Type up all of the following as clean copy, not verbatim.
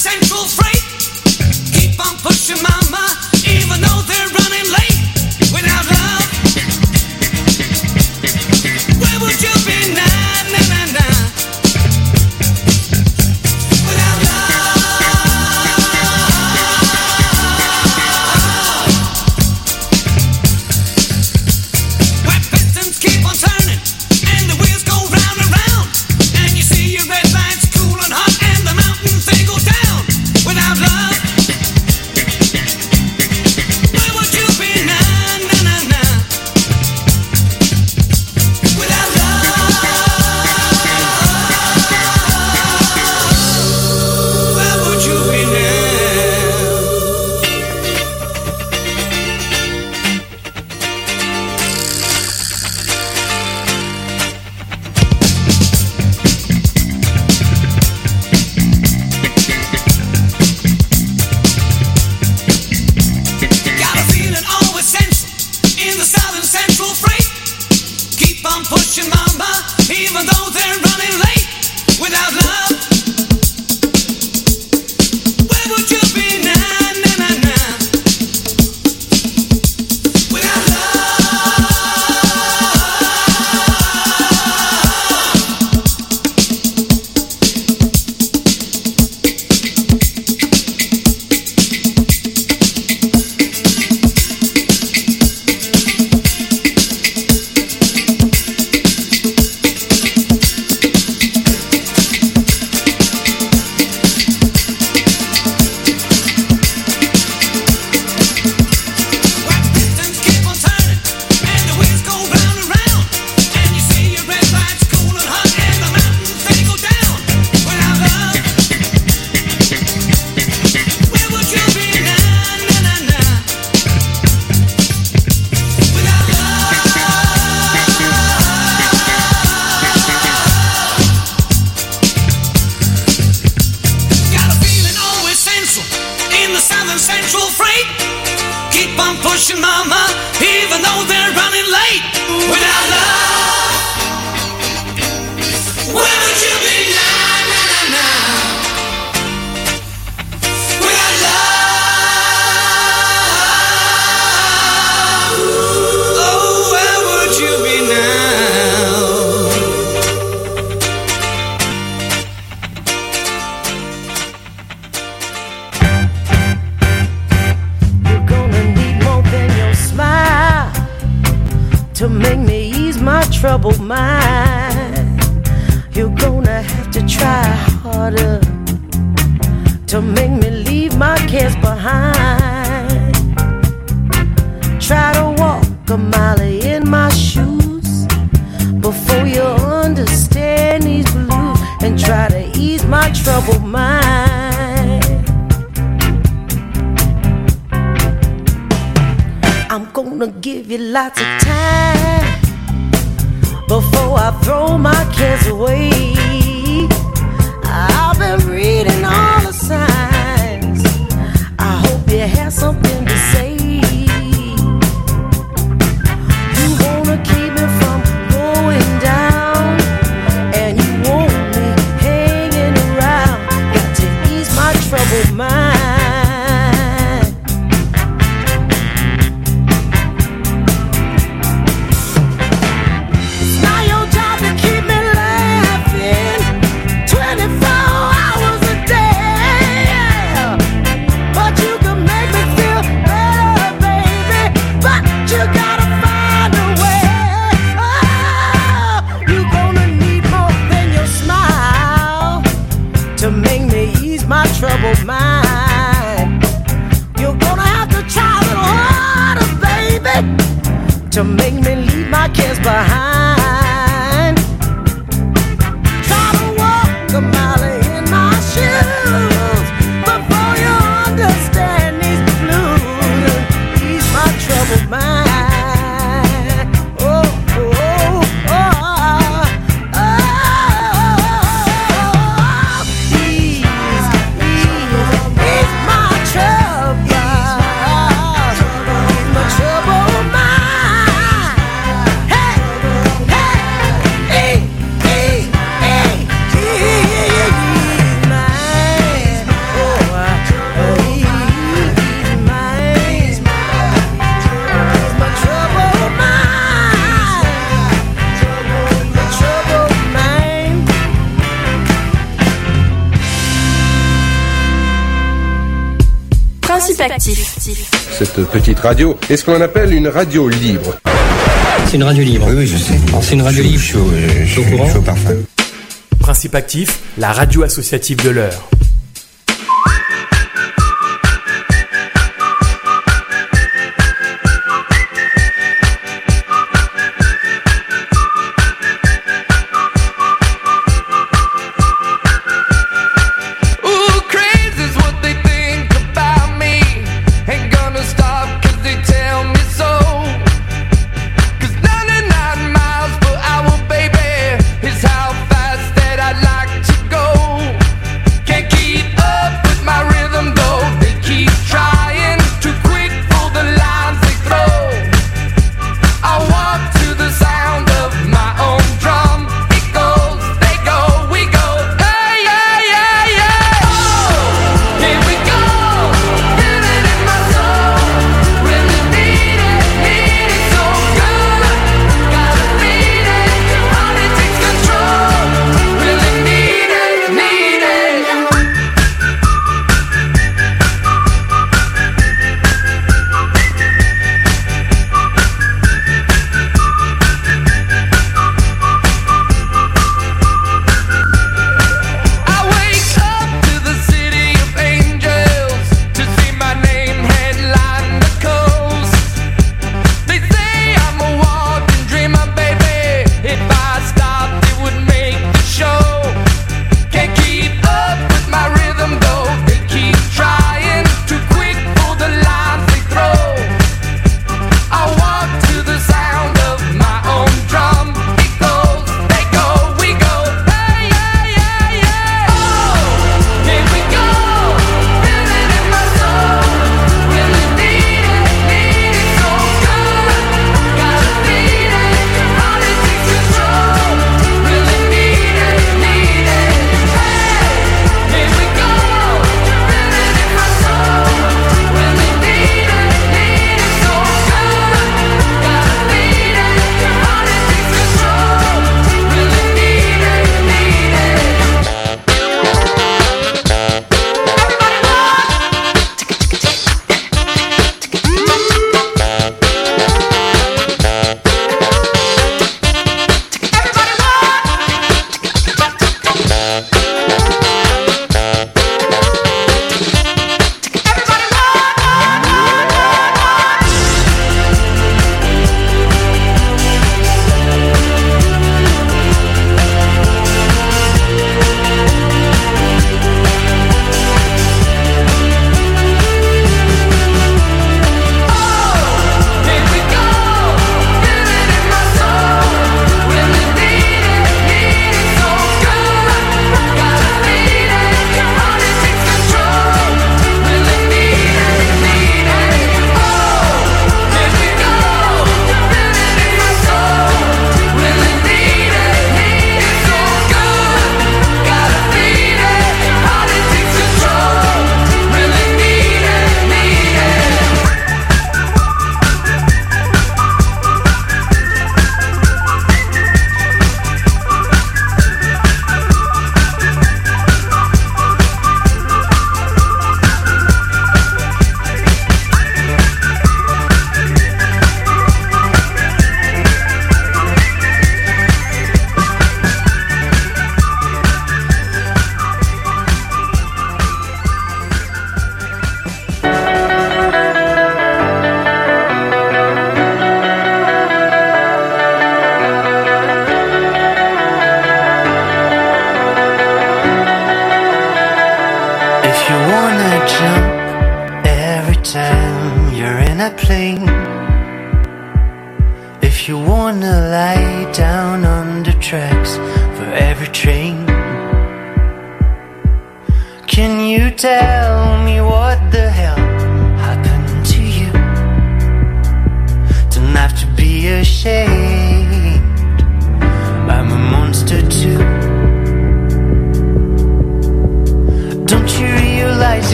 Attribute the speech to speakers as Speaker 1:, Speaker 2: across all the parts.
Speaker 1: Central Freight. Keep on pushing, mama, even though they're running late. Without love, where would you be now, now, now, now? Without love, where pistons keep on turning and the wheels go round and round, and you see your red lights cool and hot and the mountains they go down. Without love, where would you be now, now, now, now? Without love, where would you be now? Got a feeling all essential in the Southern Central Freight. Keep on pushing, mama, even though they're running late. Without love, where would you be now, now, now, now? Without pistons keep on turning and the wheels go round and round, and you see your red lights cool and hot and the mountains they go down. Without love, where would you be now, now, now, now? Without love, got a feeling all essential in the Southern Central Freight. Keep on pushing, mama, even though they're running late. Without love, where would you be now, now, now, now? Without love, oh, where would you be now?
Speaker 2: You're gonna need more than your smile to make me ease my troubled mind. You're gonna have to try harder to make me leave my cares behind. Try to walk a mile in my shoes before you understand these blues, and try to ease my troubled mind. I'm gonna give you lots of time before I throw my cares away. I've been reading all the signs. I hope you have something to say. You wanna keep me from going down, and you want me hanging around. Got to ease my troubled mind. It's not your job to keep me laughing 24 hours a day, but you can make me feel
Speaker 3: Actif.
Speaker 4: Cette petite radio est ce qu'on appelle une radio libre.
Speaker 5: C'est une radio libre.
Speaker 6: Oui, je sais.
Speaker 5: C'est une radio libre.
Speaker 6: Je suis au courant. Parfait.
Speaker 7: Principe Actif, la radio associative de l'heure.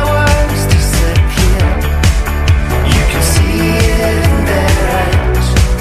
Speaker 8: You can see it in their eyes.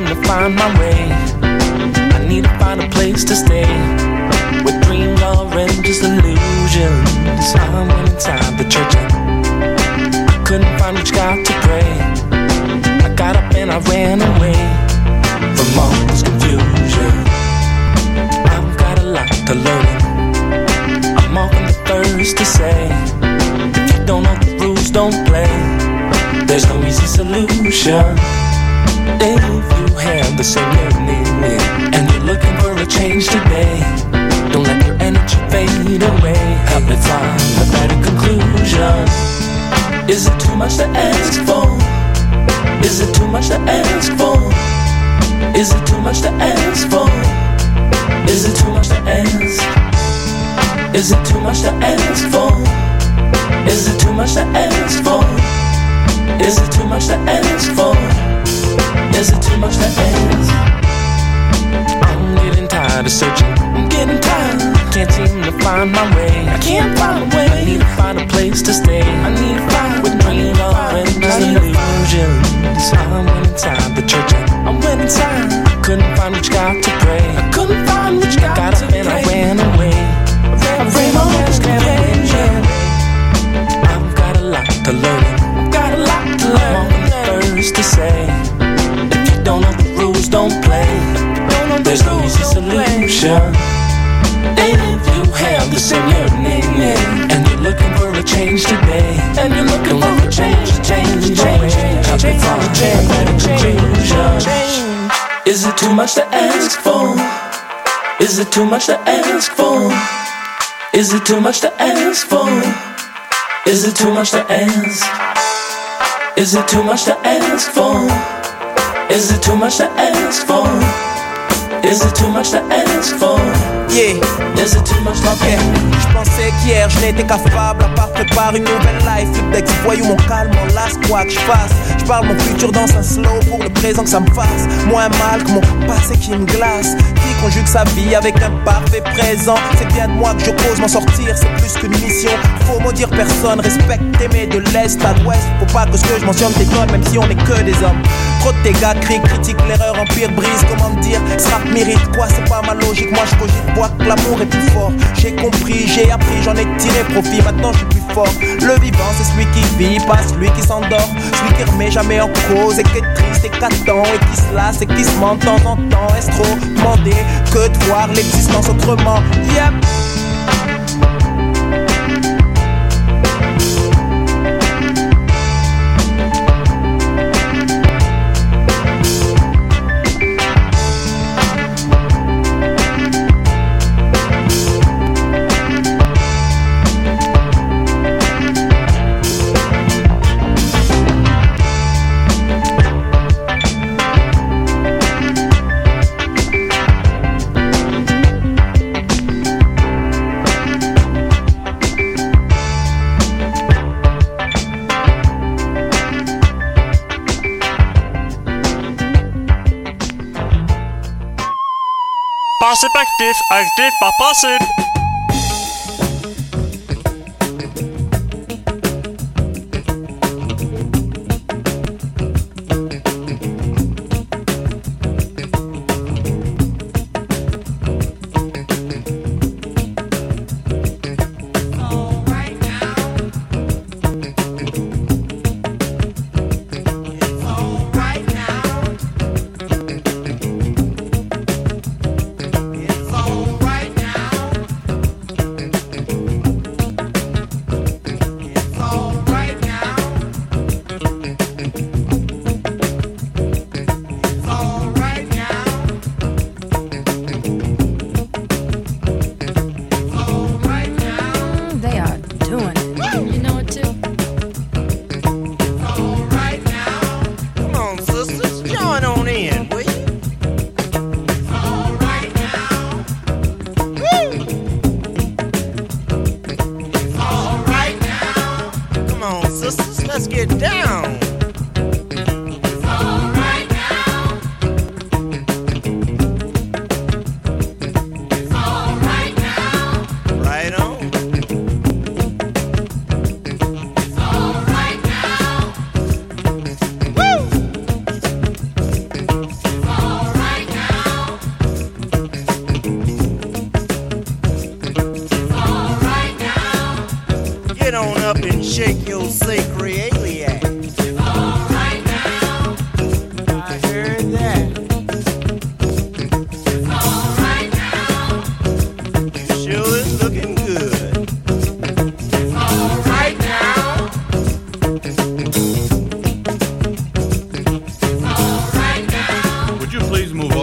Speaker 3: to find my way. I need to find a place to stay, where dreams aren't just illusions. I went inside the church and I couldn't find which God to pray. I got up and I ran away from all this confusion. I've got a lot to learn. I'm often the first to say, if you don't know the rules, don't play. There's no easy solution. If you have the same yearning and you're looking for a change today, don't let your energy fade away. Help me find a better conclusion. Is it too much to ask for? Is it too much to ask for? Is it too much to ask for? Is it too much to ask? Is it too much to ask for? Is it too much to ask for? Is it too much to ask for? Is it too much to ask? I'm getting tired of searching. I'm getting tired. Can't seem to find my way. I can't find a way. I need to find a place to stay. I need to find with dreams and just illusions. I went inside the church and I went inside. Couldn't find which God to pray. I couldn't find which God to pray. Got up and I ran away. I ran away. I've got a lot to learn. I've got a lot to learn. I'm the first to say, if you don't know the rules, don't play. There's no easy solution. If you have the same yearning and you're looking for a change today, and you're looking for a change. Is it too much to ask for? Is it too much to ask for? Is it too much to ask for? Is it too much to ask? Is it too much to ask for? Is it too much to ask for? Is it too much to ask for? Yeah. Is it too much to ask for?
Speaker 8: Je pensais qu'hier je n'étais capable à part préparer une nouvelle life. Flip deck, voyou mon calme, mon las, quoi que je fasse. Je parle mon futur dans un slow pour le présent que ça me fasse moins mal que mon passé qui me glace. Qui conjugue sa vie avec un parfait présent. C'est bien de moi que je cause m'en sortir, c'est plus qu'une mission. Faut maudire personne, respecte, aimer de l'est à l'ouest. Faut pas que ce que je mentionne t'étonne, même si on est que des hommes. Trop de tes gars crient, critiquent l'erreur, empire, brise. Comment me dire, ce rap mérite quoi, c'est pas ma logique. Moi je cogite, vois que l'amour est plus fort. J'ai compris, j'ai appris, j'en ai tiré profit. Maintenant je suis plus fort. Le vivant c'est celui qui vit, pas celui qui s'endort. Celui qui remet jamais en cause et qui est triste et qu'attend et qui se lasse et qui se ment de temps en temps. Est-ce trop demander que de voir l'existence autrement? Yep.
Speaker 9: Passive active by passive.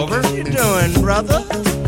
Speaker 10: over.
Speaker 8: What you doing, brother?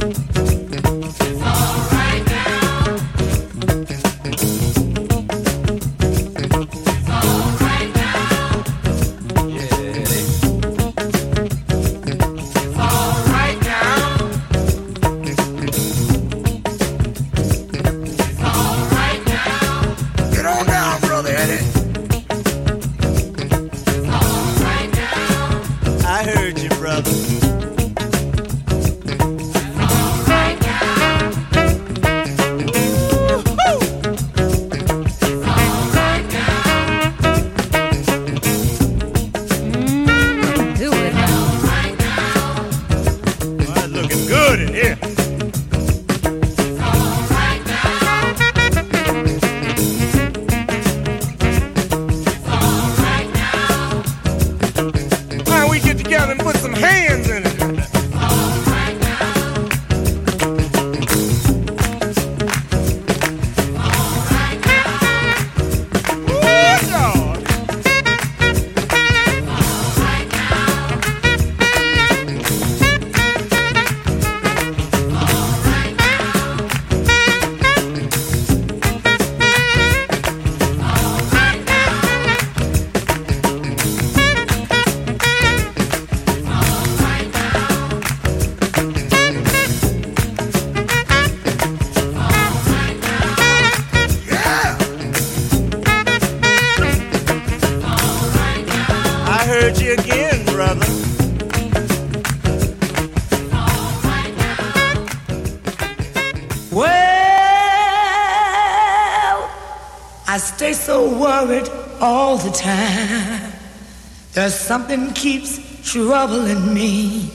Speaker 2: All the time, there's something keeps troubling me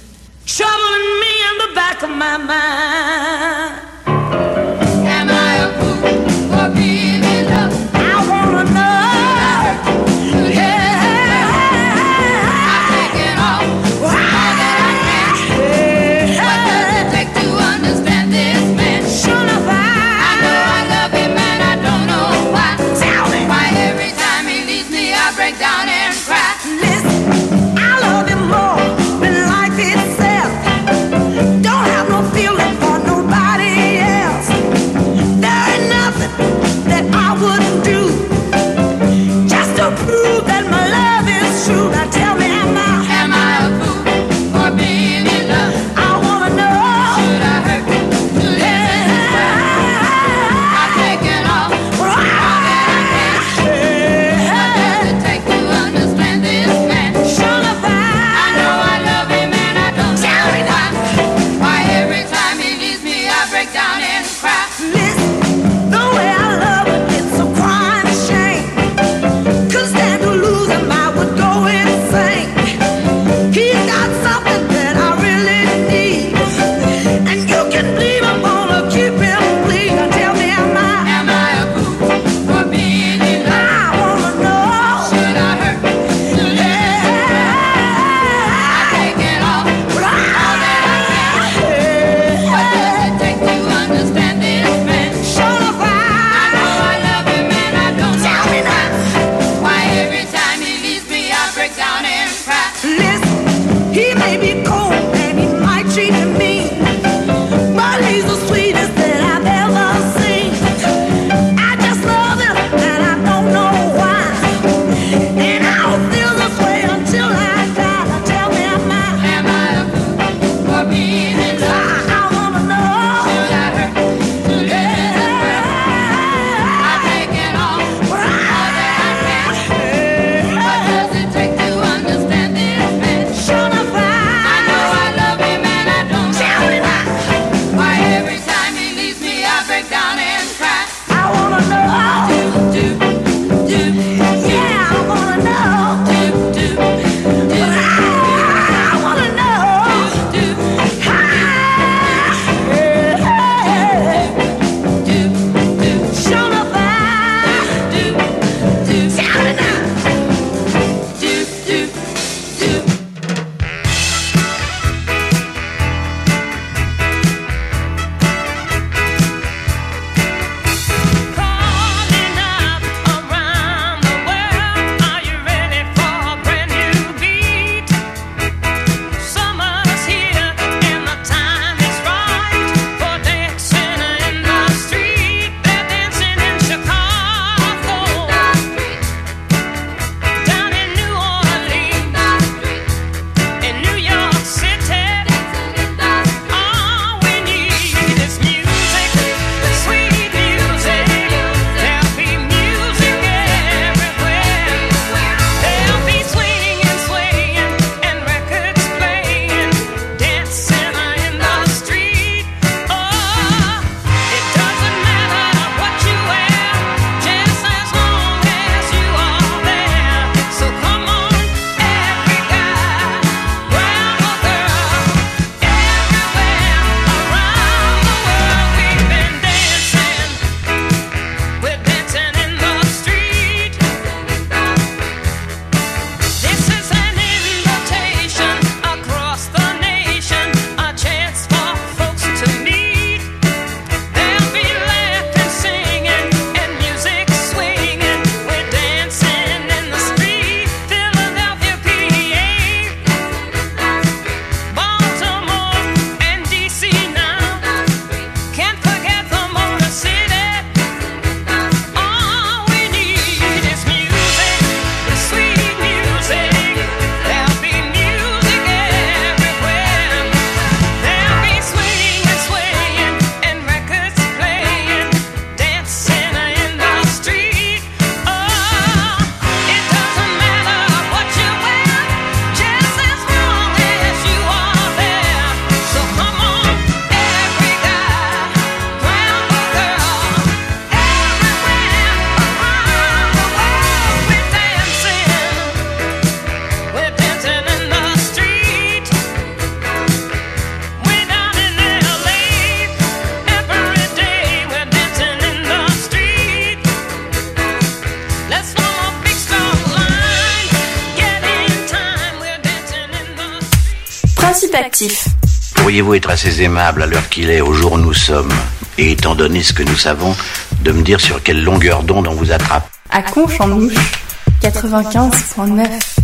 Speaker 2: in the back of my mind. Am I a fool for being in love? I wanna know. Yeah, I'm taking off all that I can. What does it take to understand this man? Sure enough, I know I love him and I don't know why. Tell me why every time he leaves me I break down and cry. Listen, I love him more than life itself. Don't have no feeling for nobody
Speaker 10: sportif.
Speaker 11: Pourriez-vous être assez aimable à l'heure qu'il est, au jour où nous sommes, et étant donné ce que nous savons, de me dire sur quelle longueur d'onde on vous attrape?
Speaker 10: À Conches en Ouche, 95.9.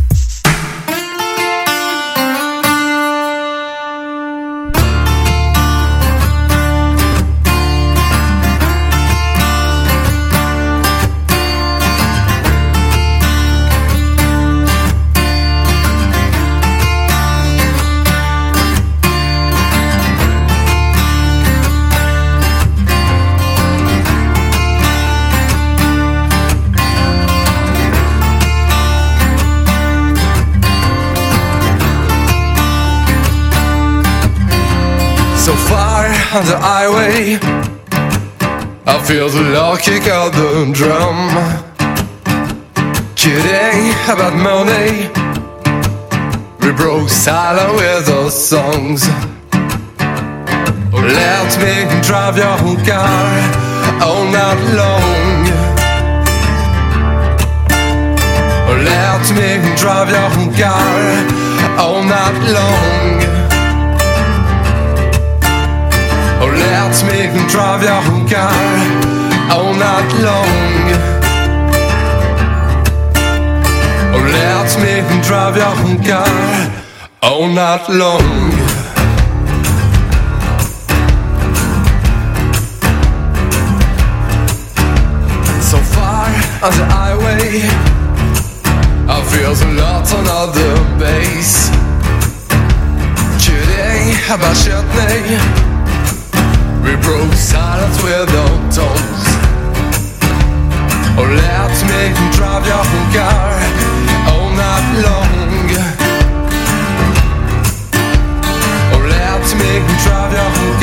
Speaker 12: On the highway, I feel the loud kick of the drum. Kidding about money, we broke silent with our songs. Let me drive your car all night long. Let me drive your car all night long. Oh, let me drive your car all night long. Oh, let me drive your car all night long. So far on the highway, I feel the lot on the bass. Kidding about Shetney, we broke silence with our tones. Oh, let me drive your car all night long. Oh, let me drive your